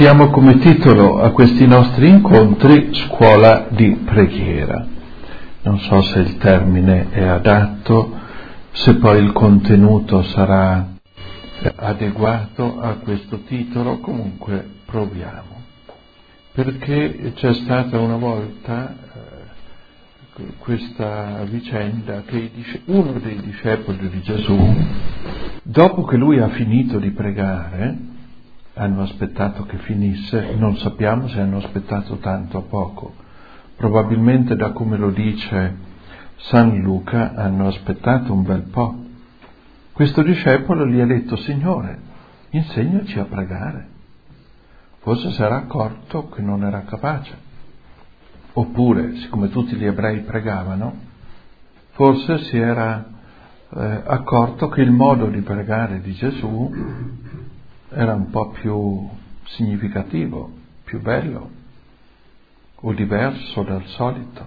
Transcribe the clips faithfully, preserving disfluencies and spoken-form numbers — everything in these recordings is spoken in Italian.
diamo come titolo a questi nostri incontri Scuola di preghiera. Non so se il termine è adatto, se poi il contenuto sarà adeguato a questo titolo, comunque proviamo. Perché c'è stata una volta eh, questa vicenda che uno dei discepoli di Gesù, dopo che lui ha finito di pregare, hanno aspettato che finisse, non sappiamo se hanno aspettato tanto o poco, probabilmente da come lo dice San Luca hanno aspettato un bel po'. Questo discepolo gli ha detto: Signore, insegnaci a pregare. Forse si era accorto che non era capace, oppure, siccome tutti gli ebrei pregavano, forse si era eh, accorto che il modo di pregare di Gesù era un po' più significativo, più bello o diverso dal solito,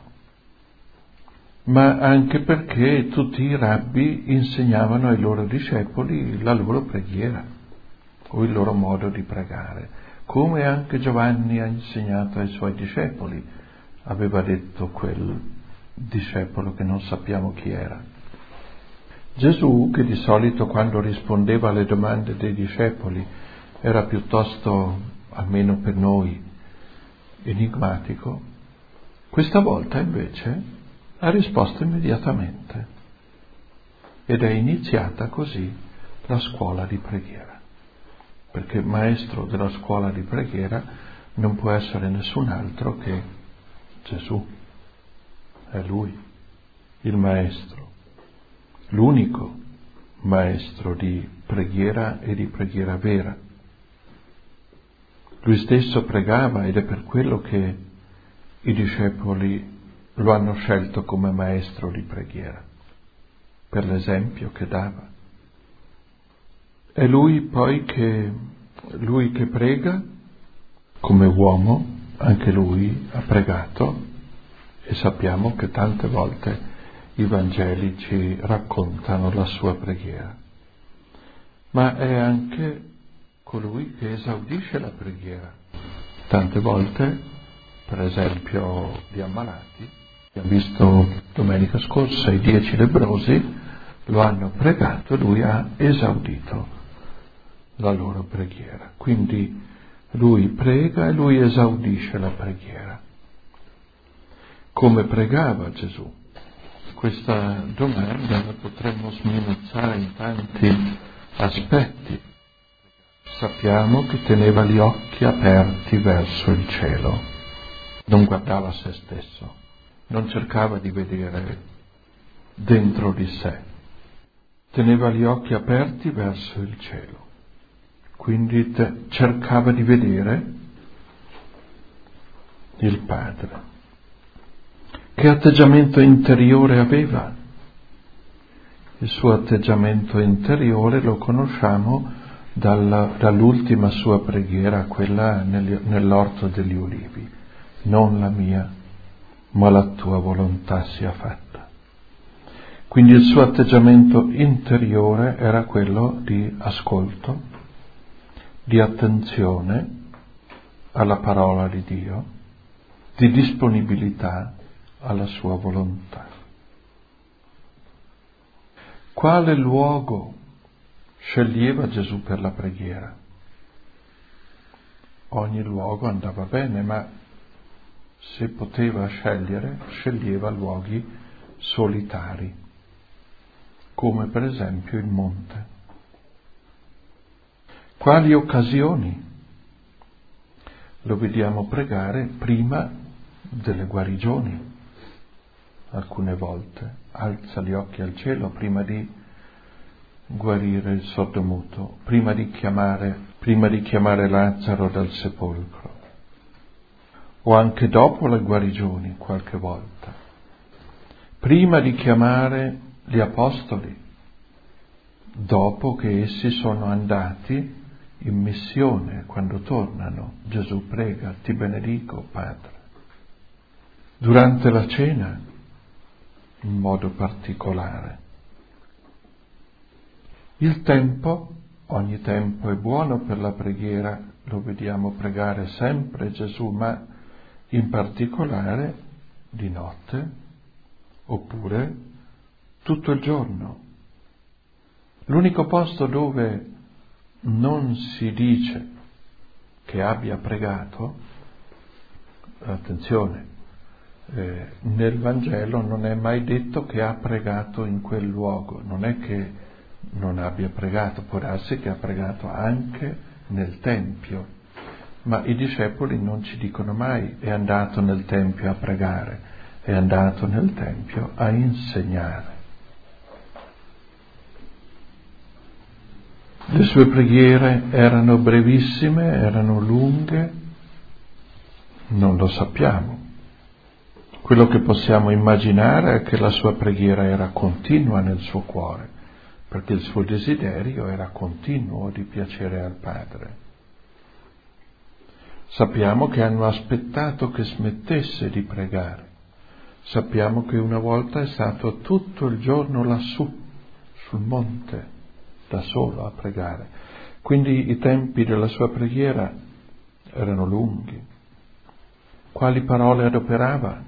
ma anche perché tutti i rabbi insegnavano ai loro discepoli la loro preghiera o il loro modo di pregare, come anche Giovanni ha insegnato ai suoi discepoli, aveva detto quel discepolo che non sappiamo chi era. Gesù, che di solito quando rispondeva alle domande dei discepoli era piuttosto, almeno per noi, enigmatico, questa volta invece ha risposto immediatamente ed è iniziata così la scuola di preghiera, perché il maestro della scuola di preghiera non può essere nessun altro che Gesù. È Lui, il maestro, l'unico maestro di preghiera e di preghiera vera. Lui stesso pregava ed è per quello che i discepoli lo hanno scelto come maestro di preghiera, per l'esempio che dava. È lui poi che, lui che prega, come uomo, anche lui ha pregato e sappiamo che tante volte i Vangeli ci raccontano la sua preghiera. Ma è anche colui che esaudisce la preghiera. Tante volte, per esempio gli ammalati, abbiamo visto domenica scorsa i dieci lebbrosi, lo hanno pregato e lui ha esaudito la loro preghiera. Quindi lui prega e lui esaudisce la preghiera. Come pregava Gesù? Questa domanda la potremmo sminuzzare in tanti aspetti. Sappiamo che teneva gli occhi aperti verso il cielo, non guardava se stesso, non cercava di vedere dentro di sé, teneva gli occhi aperti verso il cielo, quindi te- cercava di vedere il Padre. Che atteggiamento interiore aveva? Il suo atteggiamento interiore lo conosciamo dalla, dall'ultima sua preghiera, quella nel, nell'orto degli ulivi. Non la mia, ma la tua volontà sia fatta. Quindi il suo atteggiamento interiore era quello di ascolto, di attenzione alla parola di Dio, di disponibilità alla sua volontà. Quale luogo sceglieva Gesù per la preghiera? Ogni luogo andava bene, ma se poteva scegliere, sceglieva luoghi solitari, come per esempio il monte. Quali occasioni lo vediamo pregare prima delle guarigioni? Alcune volte alza gli occhi al cielo prima di guarire il sordomuto, prima di chiamare, prima di chiamare Lazzaro dal sepolcro, o anche dopo le guarigioni qualche volta, prima di chiamare gli apostoli, dopo che essi sono andati in missione, quando tornano, Gesù prega: ti benedico, Padre. Durante la cena, in modo particolare. Il tempo, ogni tempo è buono per la preghiera, lo vediamo pregare sempre Gesù, ma in particolare di notte, oppure tutto il giorno. L'unico posto dove non si dice che abbia pregato, attenzione, eh, nel Vangelo non è mai detto che ha pregato in quel luogo, non è che non abbia pregato, può darsi che ha pregato anche nel Tempio, ma i discepoli non ci dicono mai è andato nel Tempio a pregare, è andato nel Tempio a insegnare. Le sue preghiere erano brevissime, erano lunghe, non lo sappiamo. Quello che possiamo immaginare è che la sua preghiera era continua nel suo cuore, perché il suo desiderio era continuo di piacere al Padre. Sappiamo che hanno aspettato che smettesse di pregare. Sappiamo che una volta è stato tutto il giorno lassù, sul monte, da solo a pregare. Quindi i tempi della sua preghiera erano lunghi. Quali parole adoperava?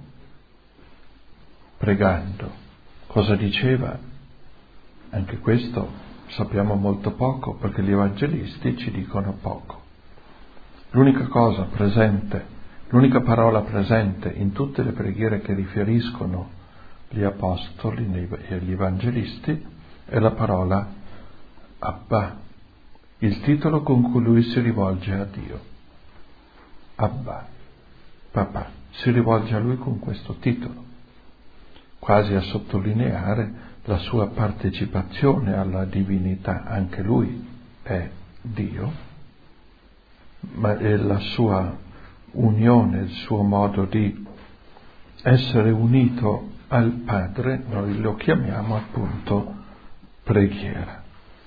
Pregando. Cosa diceva? Anche questo sappiamo molto poco, perché gli evangelisti ci dicono poco. L'unica cosa presente, l'unica parola presente in tutte le preghiere che riferiscono gli apostoli e gli evangelisti è la parola Abba, il titolo con cui lui si rivolge a Dio. Abba, papà, si rivolge a lui con questo titolo, quasi a sottolineare la sua partecipazione alla divinità. Anche lui è Dio, ma è la sua unione, il suo modo di essere unito al Padre, noi lo chiamiamo appunto preghiera.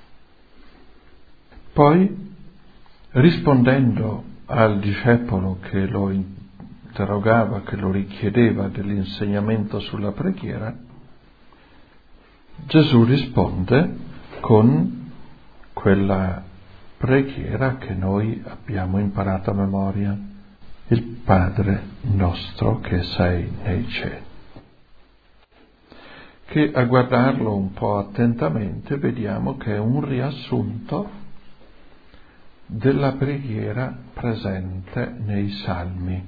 Poi, rispondendo al discepolo che lo interrogava, che lo richiedeva dell'insegnamento sulla preghiera, Gesù risponde con quella preghiera che noi abbiamo imparato a memoria: il Padre nostro che sei nei cieli. Che a guardarlo un po' attentamente vediamo che è un riassunto della preghiera presente nei Salmi.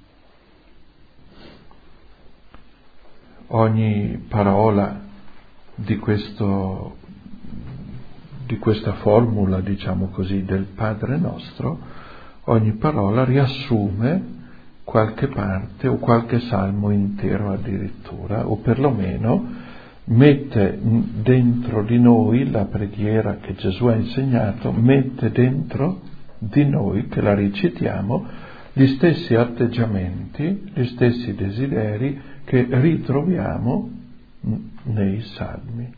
Ogni parola di questo, di questa formula, diciamo così, del Padre nostro, ogni parola riassume qualche parte o qualche salmo intero addirittura, o perlomeno mette dentro di noi la preghiera che Gesù ha insegnato, mette dentro di noi, che la recitiamo, gli stessi atteggiamenti, gli stessi desideri che ritroviamo nei Salmi.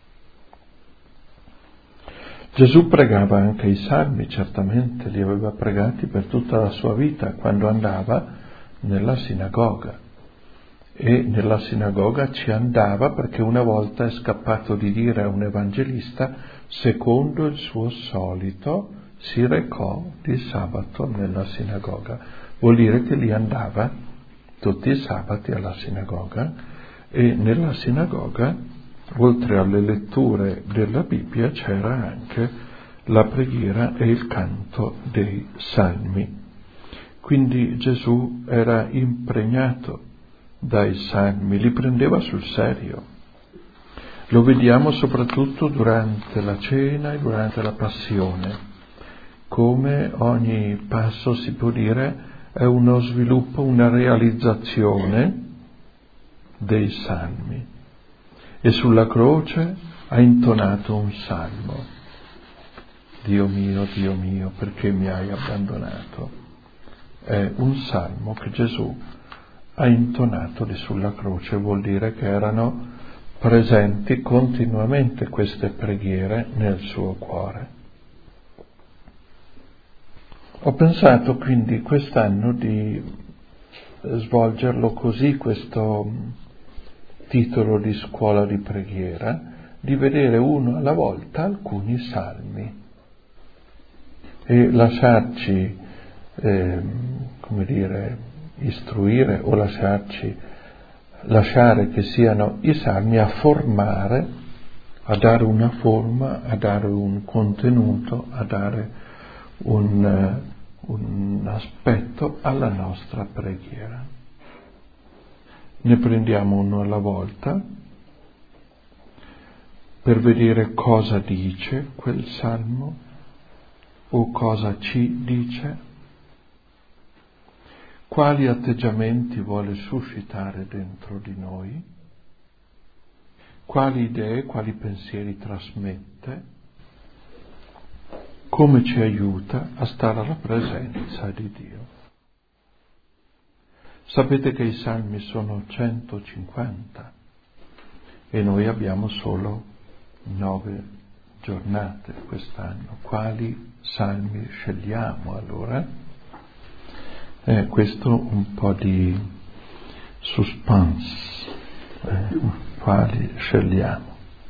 Gesù pregava anche i Salmi, certamente li aveva pregati per tutta la sua vita quando andava nella sinagoga. E nella sinagoga ci andava perché una volta è scappato di dire a un evangelista, secondo il suo solito si recò di sabato nella sinagoga. Vuol dire che lì andava tutti i sabati alla sinagoga, e nella sinagoga, oltre alle letture della Bibbia, c'era anche la preghiera e il canto dei salmi. Quindi Gesù era impregnato dai salmi, li prendeva sul serio. Lo vediamo soprattutto durante la cena e durante la passione, come ogni passo, si può dire, è uno sviluppo, una realizzazione dei salmi. E sulla croce ha intonato un salmo: Dio mio, Dio mio, perché mi hai abbandonato? È un salmo che Gesù ha intonato lì sulla croce. Vuol dire che erano presenti continuamente queste preghiere nel suo cuore. Ho pensato quindi quest'anno di svolgerlo così, questo titolo di scuola di preghiera, di vedere uno alla volta alcuni salmi. e lasciarci, eh, come dire, istruire o lasciarci, lasciare che siano i salmi a formare, a dare una forma, a dare un contenuto, a dare un, un aspetto alla nostra preghiera. Ne prendiamo uno alla volta per vedere cosa dice quel salmo o cosa ci dice, quali atteggiamenti vuole suscitare dentro di noi, quali idee, quali pensieri trasmette, come ci aiuta a stare alla presenza di Dio. Sapete che i salmi sono centocinquanta e noi abbiamo solo nove giornate quest'anno. Quali salmi scegliamo allora? Eh, questo un po' di suspense. Eh, quali scegliamo?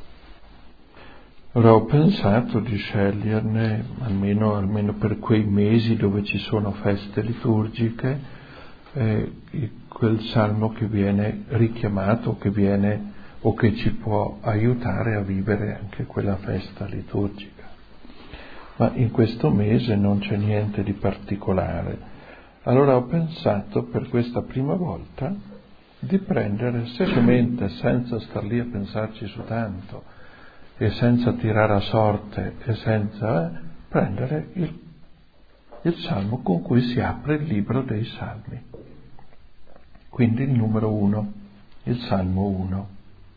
Ora ho pensato di sceglierne, almeno, almeno per quei mesi dove ci sono feste liturgiche, eh, quel salmo che viene richiamato, che viene o che ci può aiutare a vivere anche quella festa liturgica. Ma in questo mese non c'è niente di particolare. Allora ho pensato per questa prima volta di prendere semplicemente, senza star lì a pensarci su tanto e senza tirare a sorte e senza eh, prendere il, il salmo con cui si apre il libro dei salmi. Quindi il numero uno, il salmo uno.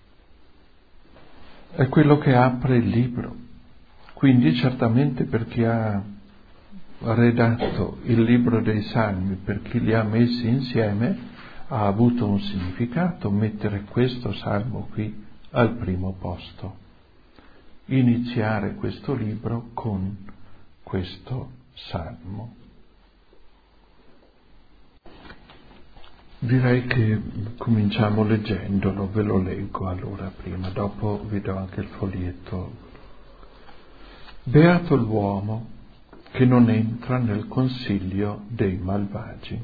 È quello che apre il libro. Quindi certamente per chi ha redatto il libro dei salmi, per chi li ha messi insieme, ha avuto un significato mettere questo salmo qui al primo posto. Iniziare questo libro con questo salmo. Direi che cominciamo leggendolo, ve lo leggo allora prima, dopo vi do anche il foglietto. Beato l'uomo che non entra nel consiglio dei malvagi,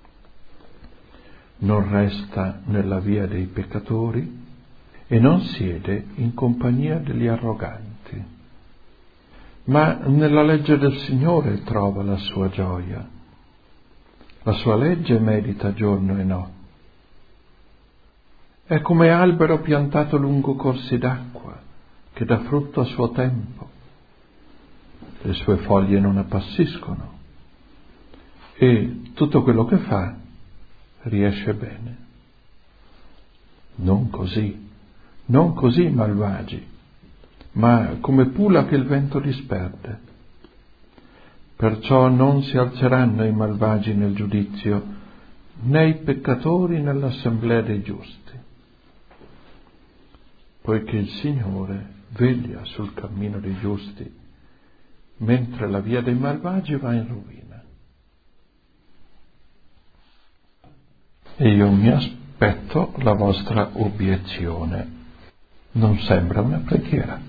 non resta nella via dei peccatori e non siede in compagnia degli arroganti, ma nella legge del Signore trova la sua gioia. La sua legge medita giorno e notte. È come albero piantato lungo corsi d'acqua, che dà frutto a suo tempo. Le sue foglie non appassiscono e tutto quello che fa riesce bene. Non così, non così i malvagi, ma come pula che il vento disperde. Perciò non si alzeranno i malvagi nel giudizio, né i peccatori nell'assemblea dei giusti. Poiché il Signore veglia sul cammino dei giusti, mentre la via dei malvagi va in rovina. E io mi aspetto la vostra obiezione. Non sembra una preghiera.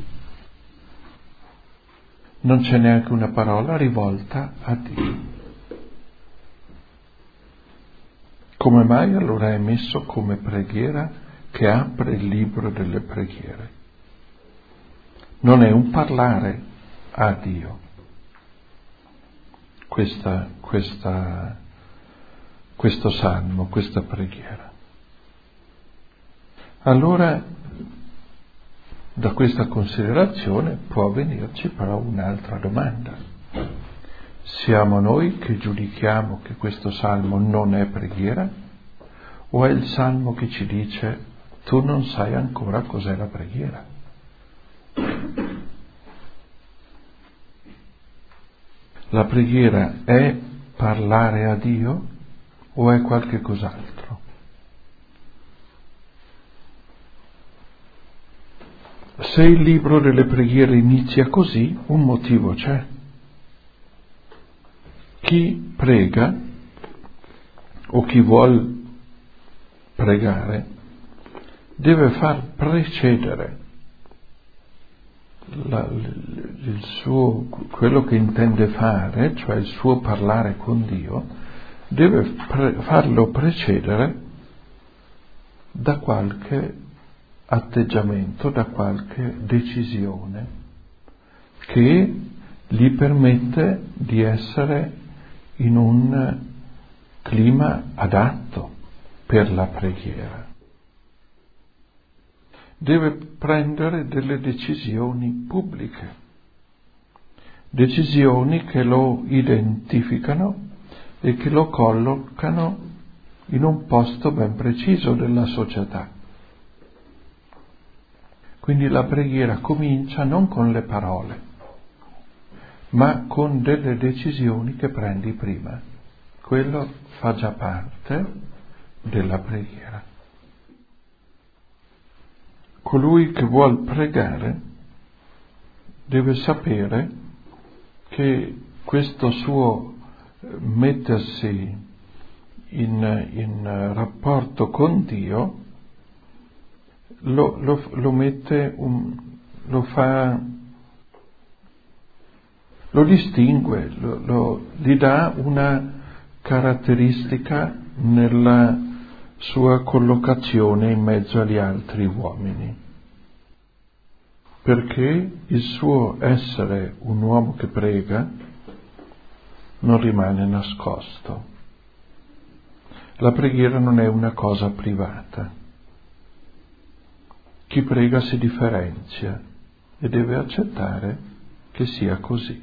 Non c'è neanche una parola rivolta a Dio. Come mai allora è messo come preghiera che apre il libro delle preghiere? Non è un parlare a Dio, questa, questa, questo salmo, questa preghiera. Allora, da questa considerazione può venirci però un'altra domanda. Siamo noi che giudichiamo che questo salmo non è preghiera? O è il salmo che ci dice tu non sai ancora cos'è la preghiera? La preghiera è parlare a Dio o è qualche cos'altro? Se il libro delle preghiere inizia così, un motivo c'è. Chi prega o chi vuol pregare deve far precedere la, il suo, quello che intende fare, cioè il suo parlare con Dio, deve pre- farlo precedere da qualche atteggiamento, da qualche decisione che gli permette di essere in un clima adatto per la preghiera. Deve prendere delle decisioni pubbliche, decisioni che lo identificano e che lo collocano in un posto ben preciso della società. Quindi la preghiera comincia non con le parole, ma con delle decisioni che prendi prima. Quello fa già parte della preghiera. Colui che vuol pregare deve sapere che questo suo mettersi in, in rapporto con Dio lo, lo, lo mette, un, lo fa, lo distingue, lo, lo, gli dà una caratteristica nella sua collocazione in mezzo agli altri uomini, perché il suo essere un uomo che prega non rimane nascosto. La preghiera non è una cosa privata. Chi prega si differenzia e deve accettare che sia così.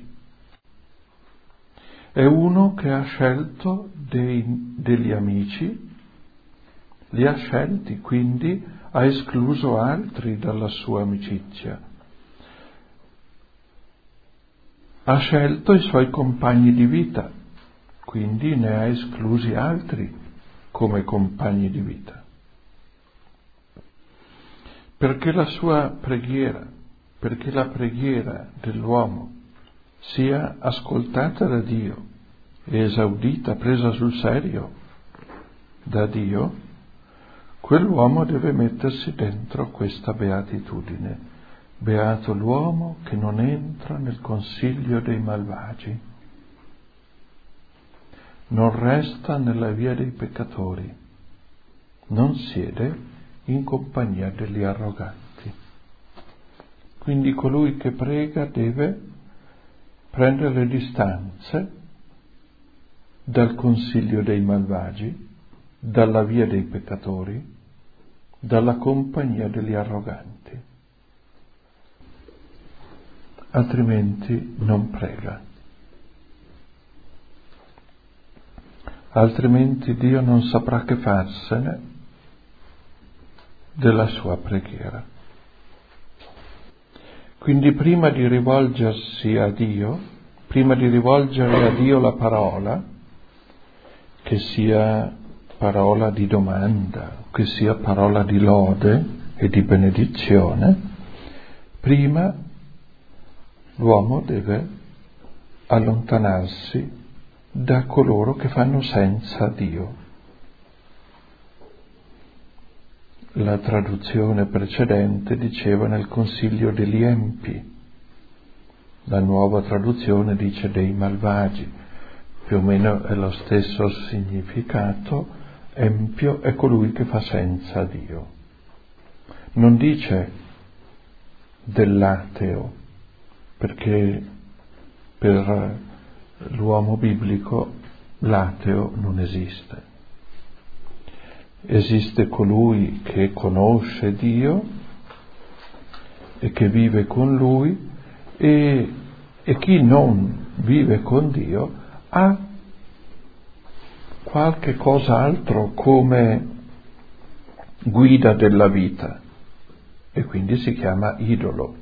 È uno che ha scelto dei, degli amici, li ha scelti, quindi ha escluso altri dalla sua amicizia. Ha scelto i suoi compagni di vita, quindi ne ha esclusi altri come compagni di vita. Perché la sua preghiera, perché la preghiera dell'uomo sia ascoltata da Dio e esaudita, presa sul serio da Dio, quell'uomo deve mettersi dentro questa beatitudine. Beato l'uomo che non entra nel consiglio dei malvagi, non resta nella via dei peccatori, non siede in compagnia degli arroganti. Quindi colui che prega deve prendere le distanze dal consiglio dei malvagi, dalla via dei peccatori, dalla compagnia degli arroganti. Altrimenti non prega. Altrimenti Dio non saprà che farsene della sua preghiera. Quindi prima di rivolgersi a Dio, prima di rivolgere a Dio la parola, che sia parola di domanda, che sia parola di lode e di benedizione, prima l'uomo deve allontanarsi da coloro che fanno senza Dio. La traduzione precedente diceva nel consiglio degli empi, la nuova traduzione dice dei malvagi, più o meno è lo stesso significato. Empio è colui che fa senza Dio. Non dice dell'ateo, perché per l'uomo biblico l'ateo non esiste. Esiste colui che conosce Dio e che vive con Lui, e, e chi non vive con Dio ha qualche cos'altro come guida della vita e quindi si chiama idolo.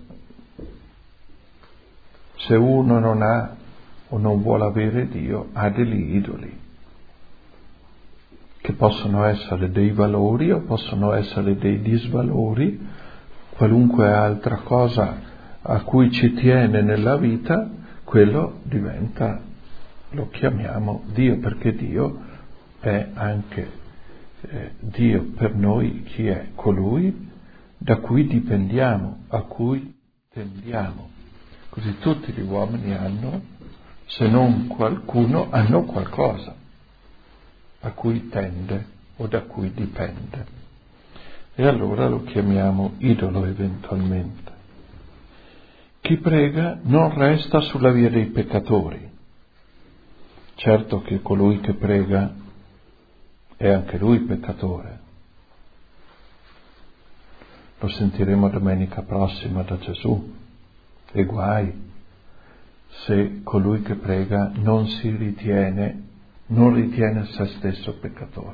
Se uno non ha o non vuole avere Dio, ha degli idoli, che possono essere dei valori o possono essere dei disvalori, qualunque altra cosa a cui ci tiene nella vita, quello diventa, lo chiamiamo Dio, perché Dio è anche eh, Dio per noi chi è? Colui da cui dipendiamo, a cui tendiamo. Così tutti gli uomini hanno, se non qualcuno, hanno qualcosa a cui tende o da cui dipende. E allora lo chiamiamo idolo eventualmente. Chi prega non resta sulla via dei peccatori. Certo che colui che prega è anche lui peccatore. Lo sentiremo domenica prossima da Gesù. E guai se colui che prega non si ritiene, non ritiene se stesso peccatore.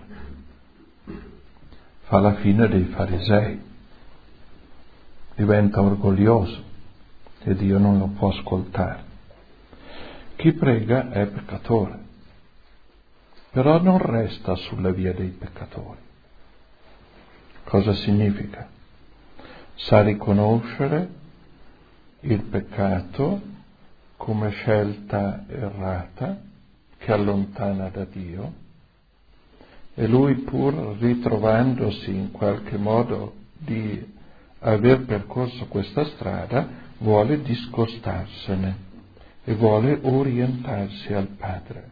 Fa la fine dei farisei, diventa orgoglioso e Dio non lo può ascoltare. Chi prega è peccatore, però non resta sulla via dei peccatori. Cosa significa? Sa riconoscere il peccato come scelta errata che allontana da Dio, e lui, pur ritrovandosi in qualche modo di aver percorso questa strada, vuole discostarsene e vuole orientarsi al Padre.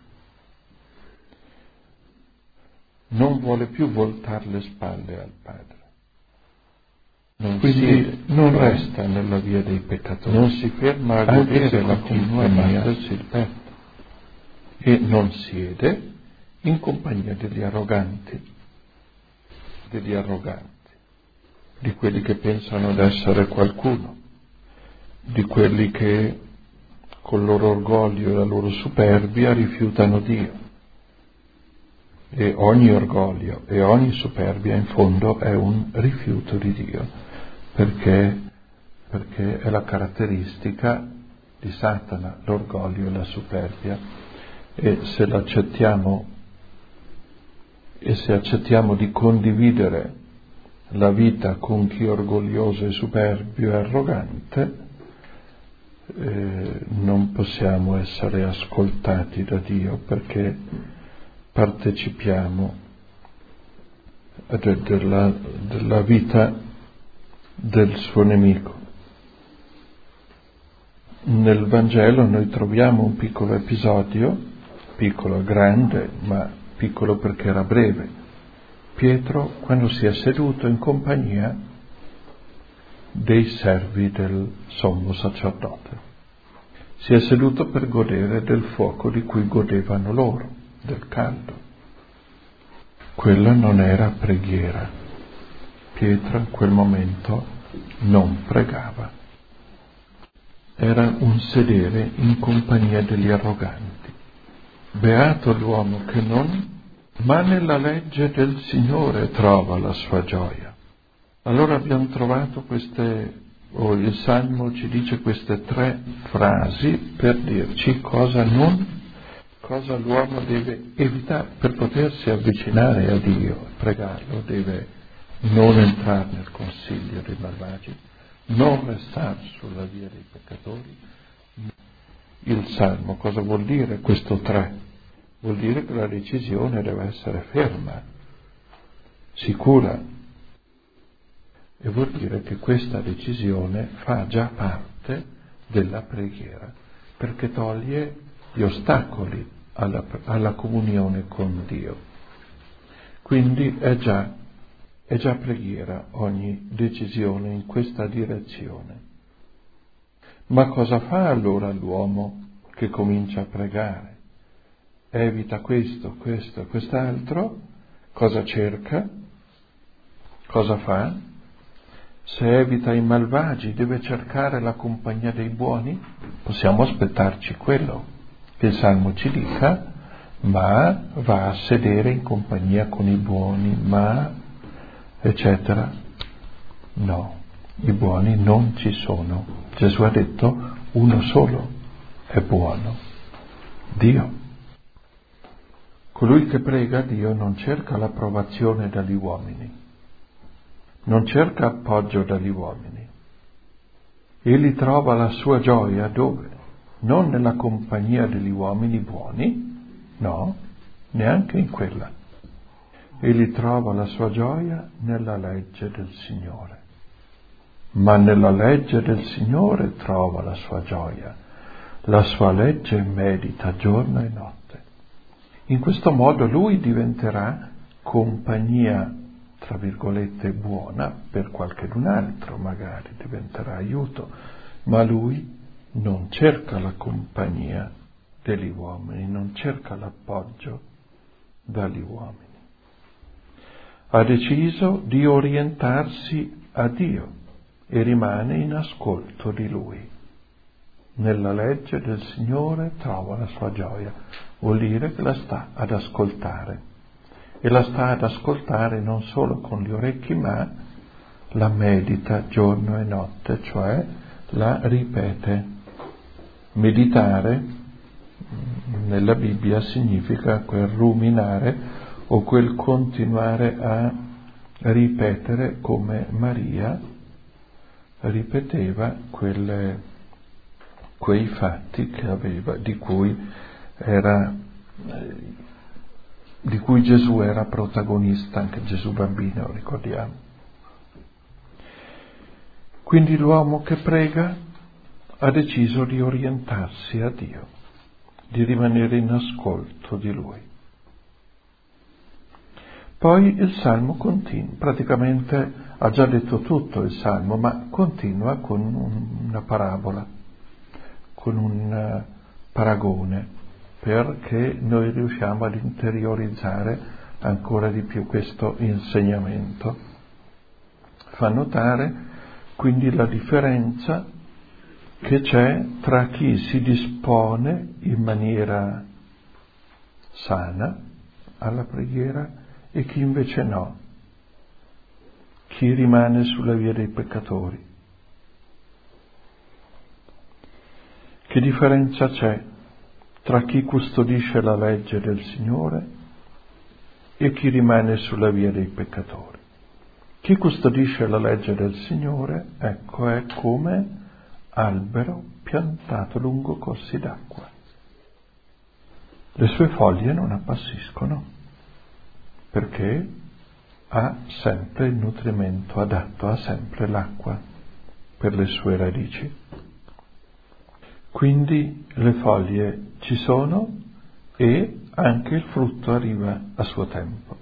Non vuole più voltare le spalle al Padre. Non Quindi si, non resta nella via dei peccatori, non si ferma a godere la compagnia del serpente e non siede in compagnia degli arroganti, degli arroganti, di quelli che pensano di essere qualcuno, di quelli che col loro orgoglio e la loro superbia rifiutano Dio. E ogni orgoglio e ogni superbia in fondo è un rifiuto di Dio, perché, perché è la caratteristica di Satana, l'orgoglio e la superbia, e se l'accettiamo e se accettiamo di condividere la vita con chi è orgoglioso e superbio e arrogante, eh, non possiamo essere ascoltati da Dio, perché partecipiamo de, della, della vita del suo nemico. Nel Vangelo noi troviamo un piccolo episodio, piccolo, grande, ma piccolo perché era breve. Pietro, quando si è seduto in compagnia dei servi del sommo sacerdote, si è seduto per godere del fuoco di cui godevano loro, del caldo. Quella non era preghiera. Pietro in quel momento non pregava. Era un sedere in compagnia degli arroganti. Beato l'uomo che non, ma nella legge del Signore trova la sua gioia. Allora abbiamo trovato queste, o il Salmo ci dice queste tre frasi per dirci cosa non cosa l'uomo deve evitare per potersi avvicinare a Dio, pregarlo. Deve non entrare nel consiglio dei malvagi, non restare sulla via dei peccatori. Il Salmo cosa vuol dire questo tre? Vuol dire che la decisione deve essere ferma, sicura, e vuol dire che questa decisione fa già parte della preghiera, perché toglie gli ostacoli alla, alla comunione con Dio. Quindi è già, è già preghiera ogni decisione in questa direzione. Ma cosa fa allora l'uomo che comincia a pregare? Evita questo, questo e quest'altro. Cosa cerca? Cosa fa? Se evita i malvagi, deve cercare la compagnia dei buoni? Possiamo aspettarci quello che il Salmo ci dica, ma va a sedere in compagnia con i buoni, ma eccetera. No, i buoni non ci sono. Gesù ha detto uno solo è buono, Dio. Colui che prega Dio non cerca l'approvazione dagli uomini, non cerca appoggio dagli uomini. Egli trova la sua gioia dove? Non nella compagnia degli uomini buoni, no, neanche in quella. Egli trova la sua gioia nella legge del Signore. ma nella legge del Signore trova la sua gioia. La sua legge medita giorno e notte. In questo modo lui diventerà compagnia, tra virgolette, buona per qualcun altro, magari diventerà aiuto, ma lui non cerca la compagnia degli uomini, non cerca l'appoggio dagli uomini. Ha deciso di orientarsi a Dio e rimane in ascolto di Lui. Nella legge del Signore trova la sua gioia, vuol dire che la sta ad ascoltare. E la sta ad ascoltare non solo con gli orecchi, ma la medita giorno e notte, cioè la ripete. Meditare nella Bibbia significa quel ruminare o quel continuare a ripetere, come Maria ripeteva quelle, quei fatti che aveva, di cui era, di cui Gesù era protagonista, anche Gesù bambino, ricordiamo. Quindi l'uomo che prega ha deciso di orientarsi a Dio, di rimanere in ascolto di Lui. Poi il Salmo continua, praticamente ha già detto tutto il Salmo, ma continua con una parabola, con un paragone, perché noi riusciamo ad interiorizzare ancora di più questo insegnamento. Fa notare quindi la differenza che c'è tra chi si dispone in maniera sana alla preghiera e chi invece no, chi rimane sulla via dei peccatori. Che differenza c'è tra chi custodisce la legge del Signore e chi rimane sulla via dei peccatori? Chi custodisce la legge del Signore, ecco, è come albero piantato lungo corsi d'acqua. Le sue foglie non appassiscono, perché ha sempre il nutrimento adatto, ha sempre l'acqua per le sue radici. Quindi le foglie ci sono e anche il frutto arriva a suo tempo.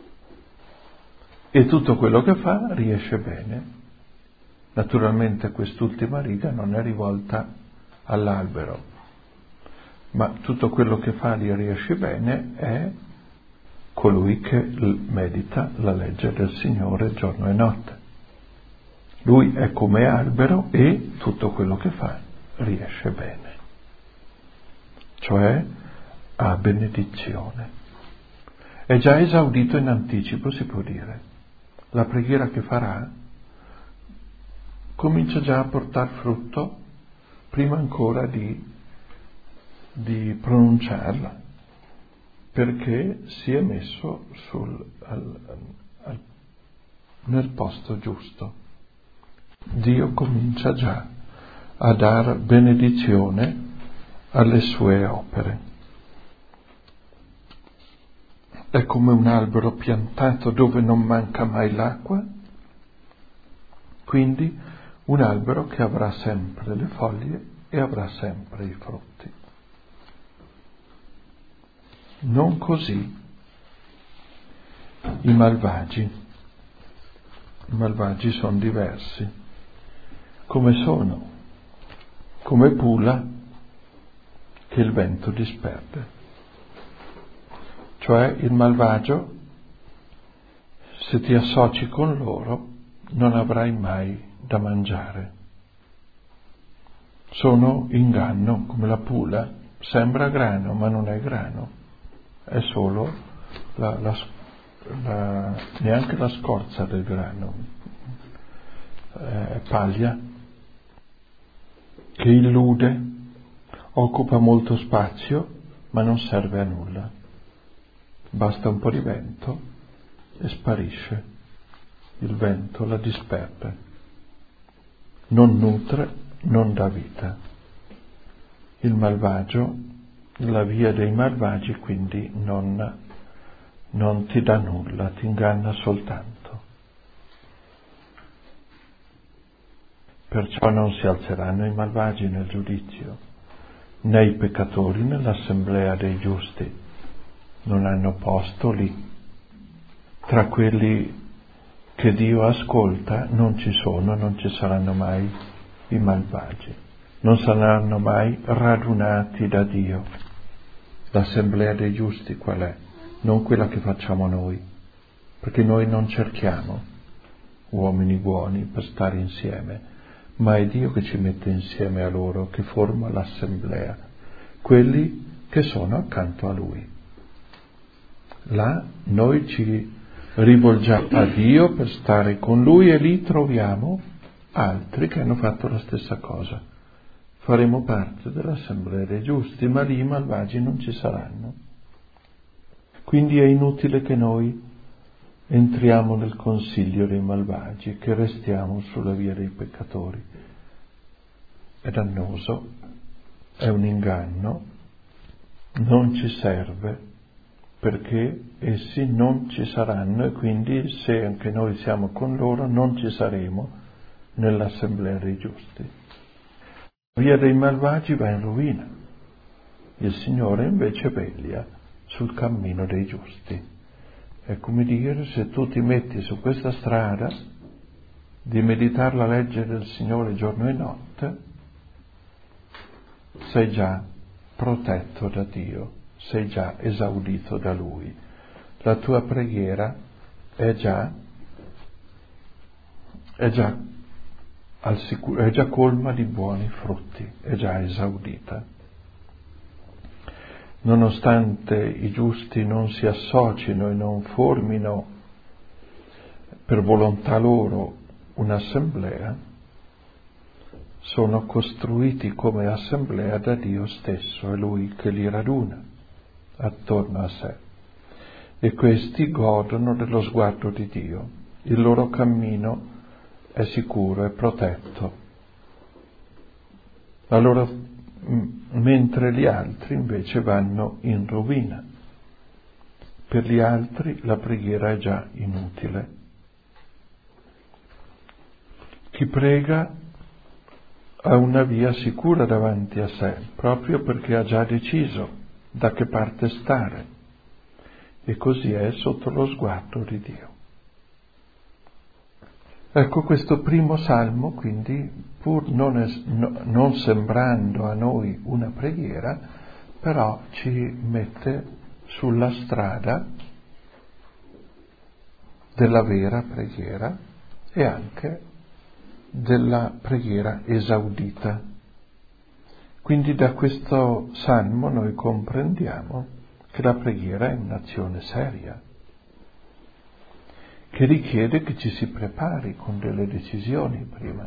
E tutto quello che fa riesce bene. Naturalmente quest'ultima riga non è rivolta all'albero, ma tutto quello che fa gli riesce bene è colui che medita la legge del Signore giorno e notte. Lui è come albero e tutto quello che fa riesce bene, cioè ha benedizione. È già esaudito in anticipo, si può dire. La preghiera che farà comincia già a portare frutto prima ancora di, di pronunciarla, perché si è messo sul, al, al, nel posto giusto. Dio comincia già a dar benedizione alle sue opere. È come un albero piantato dove non manca mai l'acqua, quindi un albero che avrà sempre le foglie e avrà sempre i frutti. Non così i malvagi. I malvagi sono diversi. Come sono? Come pula che il vento disperde. Cioè il malvagio, se ti associ con loro, non avrai mai da mangiare. Sono inganno, come la pula, sembra grano, ma non è grano. È solo la, la, la, neanche la scorza del grano, è paglia che illude, occupa molto spazio ma non serve a nulla, basta un po' di vento e sparisce, il vento la disperde, non nutre, non dà vita. Il malvagio, la via dei malvagi quindi non, non ti dà nulla, ti inganna soltanto. Perciò non si alzeranno i malvagi nel giudizio, né i peccatori nell'assemblea dei giusti. Non hanno posto lì. Tra quelli che Dio ascolta non ci sono, non ci saranno mai i malvagi. Non saranno mai radunati da Dio. L'assemblea dei giusti qual è? Non quella che facciamo noi, perché noi non cerchiamo uomini buoni per stare insieme, ma è Dio che ci mette insieme a loro, che forma l'assemblea, quelli che sono accanto a Lui. Là noi ci rivolgiamo a Dio per stare con Lui e lì troviamo altri che hanno fatto la stessa cosa. Faremo parte dell'assemblea dei giusti, ma lì i malvagi non ci saranno. Quindi è inutile che noi entriamo nel consiglio dei malvagi, che restiamo sulla via dei peccatori. È dannoso, è un inganno, non ci serve, perché essi non ci saranno e quindi se anche noi siamo con loro non ci saremo nell'assemblea dei giusti. La via dei malvagi va in rovina, il Signore invece veglia sul cammino dei giusti. È come dire, se tu ti metti su questa strada di meditare la legge del Signore giorno e notte, sei già protetto da Dio, sei già esaudito da Lui. La tua preghiera è già, è già, al sicuro, è già colma di buoni frutti, è già esaudita. Nonostante i giusti non si associno e non formino per volontà loro un'assemblea, sono costruiti come assemblea da Dio stesso, è Lui che li raduna attorno a sé. E questi godono dello sguardo di Dio, il loro cammino è sicuro, è protetto. Allora, mentre gli altri invece vanno in rovina. Per gli altri la preghiera è già inutile. Chi prega ha una via sicura davanti a sé, proprio perché ha già deciso da che parte stare, e così è sotto lo sguardo di Dio. Ecco, questo primo salmo, quindi, pur non, es- no, non sembrando a noi una preghiera, però ci mette sulla strada della vera preghiera e anche della preghiera esaudita. Quindi da questo salmo noi comprendiamo che la preghiera è un'azione seria, che richiede che ci si prepari con delle decisioni prima.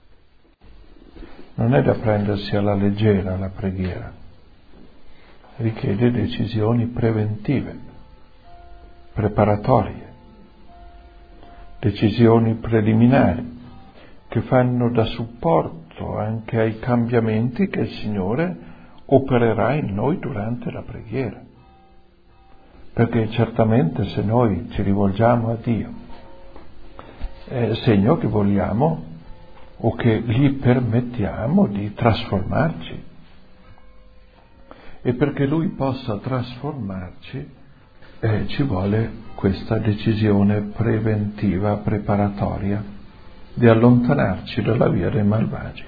Non è da prendersi alla leggera la preghiera, richiede decisioni preventive, preparatorie, decisioni preliminari che fanno da supporto anche ai cambiamenti che il Signore opererà in noi durante la preghiera. Perché certamente se noi ci rivolgiamo a Dio è segno che vogliamo o che gli permettiamo di trasformarci. E perché Lui possa trasformarci eh, ci vuole questa decisione preventiva, preparatoria, di allontanarci dalla via dei malvagi.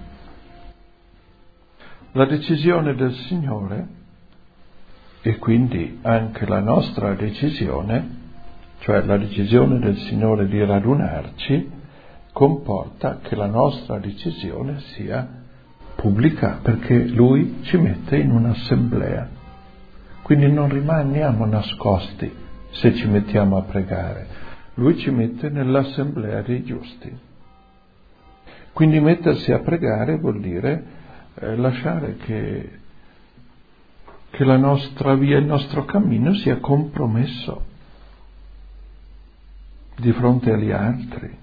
La decisione del Signore e quindi anche la nostra decisione, cioè la decisione del Signore di radunarci, comporta che la nostra decisione sia pubblica, perché Lui ci mette in un'assemblea. Quindi non rimaniamo nascosti se ci mettiamo a pregare. Lui ci mette nell'assemblea dei giusti. Quindi mettersi a pregare vuol dire eh, lasciare che che la nostra via, il nostro cammino sia compromesso di fronte agli altri,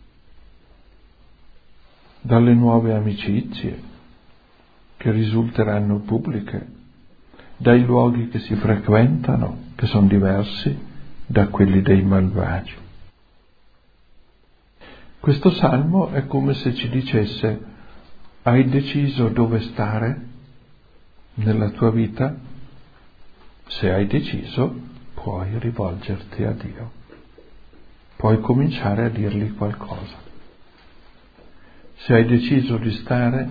dalle nuove amicizie che risulteranno pubbliche, dai luoghi che si frequentano, che sono diversi da quelli dei malvagi. Questo salmo è come se ci dicesse: hai deciso dove stare nella tua vita? Se hai deciso, puoi rivolgerti a Dio, puoi cominciare a dirgli qualcosa. Se hai deciso di stare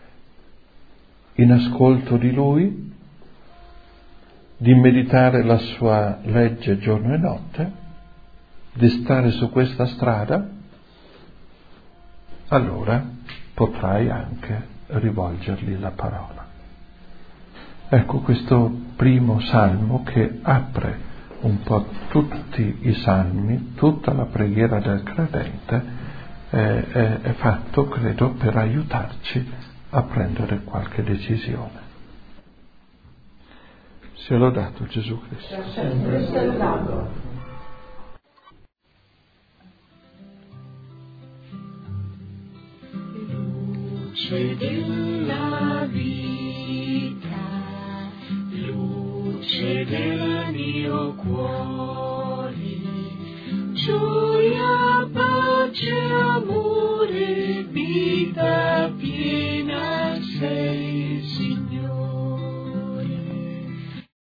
in ascolto di Lui, di meditare la sua legge giorno e notte, di stare su questa strada, allora potrai anche rivolgergli la parola. Ecco, questo primo salmo che apre un po' tutti i salmi, tutta la preghiera del credente, è, è, è fatto, credo, per aiutarci a prendere qualche decisione. Sia lodato Gesù Cristo. Sia lodato. Luce della vita, luce del mio cuore, gioia, pace, amore.